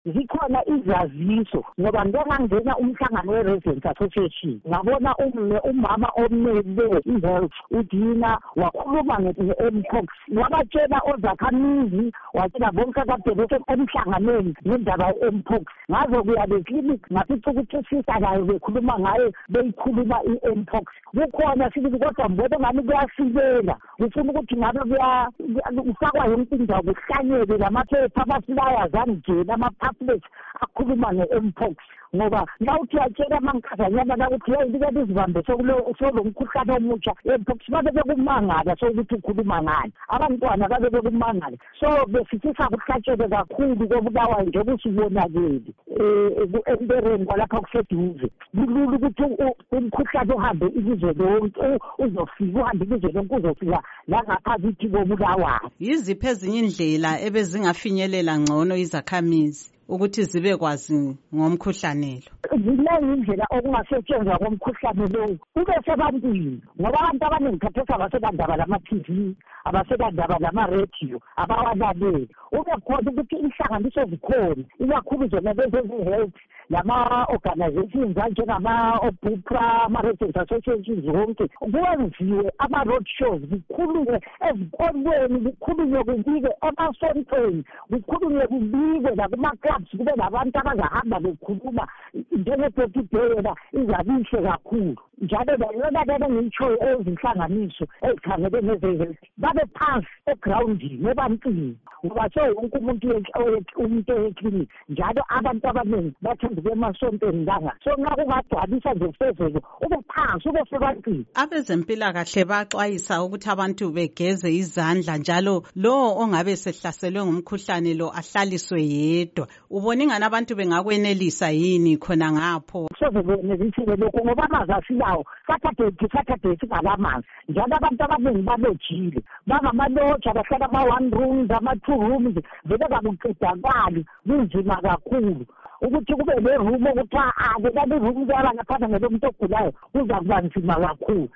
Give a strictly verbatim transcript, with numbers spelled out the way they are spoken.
zikhona izaziso ngoba ngeke ngangena umhlangano we-Residents Association ngabona umme umama omele i-health udina wakhuluma nge-mpox wabatshela ozakhamizi watshela bonke kade bese emhlanganweni ngendaba ye-mpox ngazo kuya le-clinic ngafica ukuthi usisa nayo bekhuluma ngayo beyikhuluma i-mpox kukhona sithi kodwa mbona ngani kuyasilela ufuna ukuthi ngabe kufakwa yonke indawo kuhlanyele lamaphepha ama-flyers angena ama-pamphlets akhuluma nge-mpox ngoba nawuthi uyatshela amankazanyana nakuthi hey likade izibambe solo mkhuhlane omutsha i-mpox babe bekumangala sokuthi ukhuluma ngani abantwana babe bekumangala so besifisa kuhlatshele kakhulu kobulawayo njengoba usibonakele embereni kwalapha kuseduze kulula ukuthi umkhuhlane uhambe ilizwe lonke uzofika uhambe ilizwe lonke uzofika la ngaphakathi kobulawayo. Yiziphi ezinye indlela ebezingafinyelela ngcono izakhamizi ukuthi zibe kwazi ngomkhuhlane lo? Ziningi indlela okungasetshenzwa ngomkhuhlane lo kube sebantwini ngoba abantu abaningi khathesi abasebandaba lama-T V abasebandaba lama-radio abawalaleli ube khona ukuthi inhlanganiso zikhona ikakhulu zona lezi-health lama-organizations anjengama-OBUPRA ama-Residents Associations zonke kwenziwe ama-road shows kukhulunywe ezikolweni kukhulunywe kubike emasontweni kukhulunywe kubike nakuma-clubs kube nabantu abazahamba bekhuluma njenge-Tokidela izabihle kakhulu njalo layona lena ngiyitshoyo ezinhlanganiso ezikhangele neze-health babe phansi egrawundini ebantwini ngoba so wonke umuntu umuntu eklinik njalo abantu abaningi bathanda kwemasontweni langa so nxa kungagcwalisa nje kusezelo ube phansi ube sebantwini. Abezempilakahle baxwayisa ukuthi abantu begeze izandla njalo lo ongabe sehlaselwe ngumkhuhlane lo ahlaliswe yedwa. Ubona ingani abantu bengakwenelisa yini khona ngapho? Sozebenelisiwe lokho ngoba amanzi asilawo Saturday Saturday singalamanzi njalo abantu abaningi balojile bangamaloja bahlala ama-one rooms ama-two rooms vele kakuqedakali kunzima kakhulu ukuthi kube le room ukuthi ake lali room yaba ngaphandle ngelomuntu ogulayo kuza kuba nzima kakhulu.